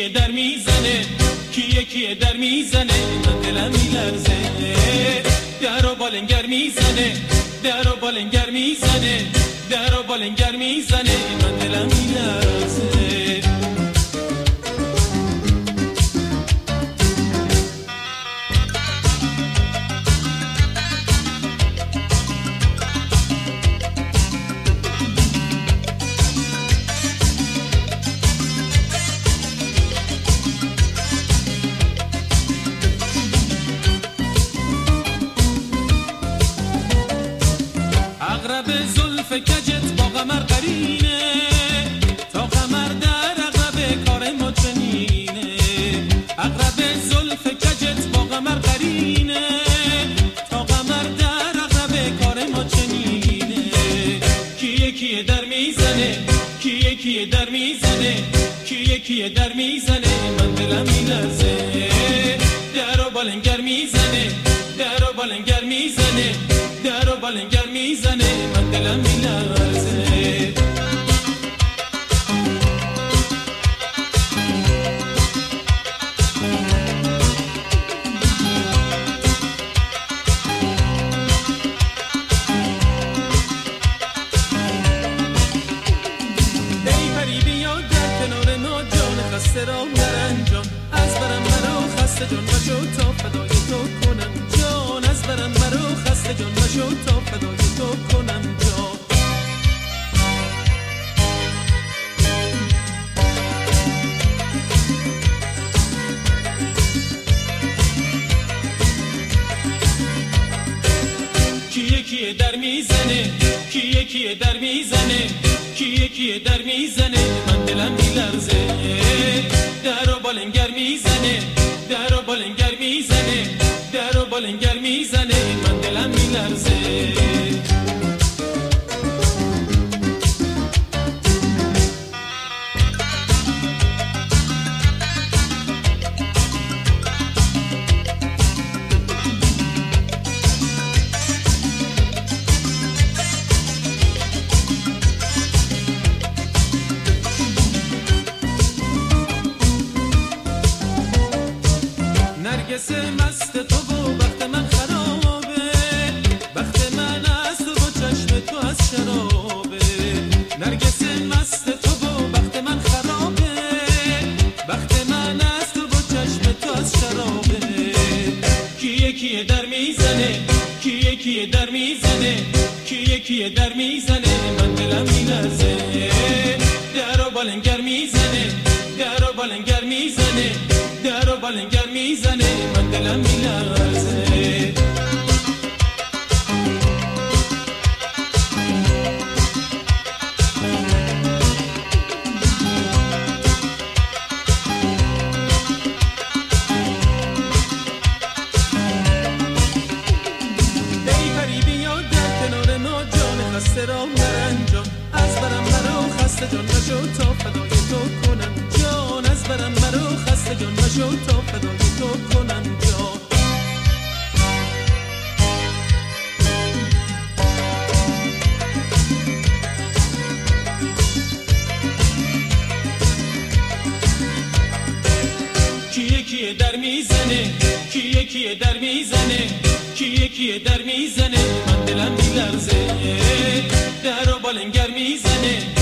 در میزنه، کیه در میزنه، من دلم میلرزه. در و بالنگر میزنه، در و بالنگر میزنه، در و بالنگر میزنه، من دلم میلرزه. عقرب زلف کجت با قمر قرینه، تا قمر در عقرب کار ما چنینه. عقرب زلف کجت با قمر قرینه، تا قمر در عقرب کار ما چنینه. کیه در میزنه، کیه در میزنه، کیه در میزنه، من دلم میلرزه. در و بالنگر میزنه، در و بالنگر میزنه، در و بالنگر میزنه، من دلم میلرزه. ای پری بیا در کنار ما، جان خسته را مرنجان. از برم مرا خسته جان مشو تا فدای تو کنم جان. از برم مرا خسته جان مشو تا فدای تو کنم جان. کیه در میزنه، کیه در میزنه، کیه در میزنه، من دلم میلرزه. در و بالنگر میزنه، در و بالنگر میزنه، در و بالنگر میزنه، من دلم میلرزه. نرگس مست تو و بخت من خرابه، بخت من از تو و چشم تو از شرابه. نرگس مست تو و بخت من خرابه، بخت من از تو و چشم تو از شرابه. کیه در میزنه، کیه در میزنه، کیه در میزنه، من دلم میلرزه. در و بالنگر میزنه، در و بالنگر میزنه، در و بالنگر میزنه، من دلم میلرزه. ای پری بیا در کنار ما، جان خسته را مرنجان. از برم مرا خسته جان مشو تا فدای تو کنم جان. از برم مرا خسته جان مشو تا فدای تو کنم جان. کیه در میزنه، کیه در میزنه، کیه در میزنه، من دلم میلرزه. در و بالنگر میزنه،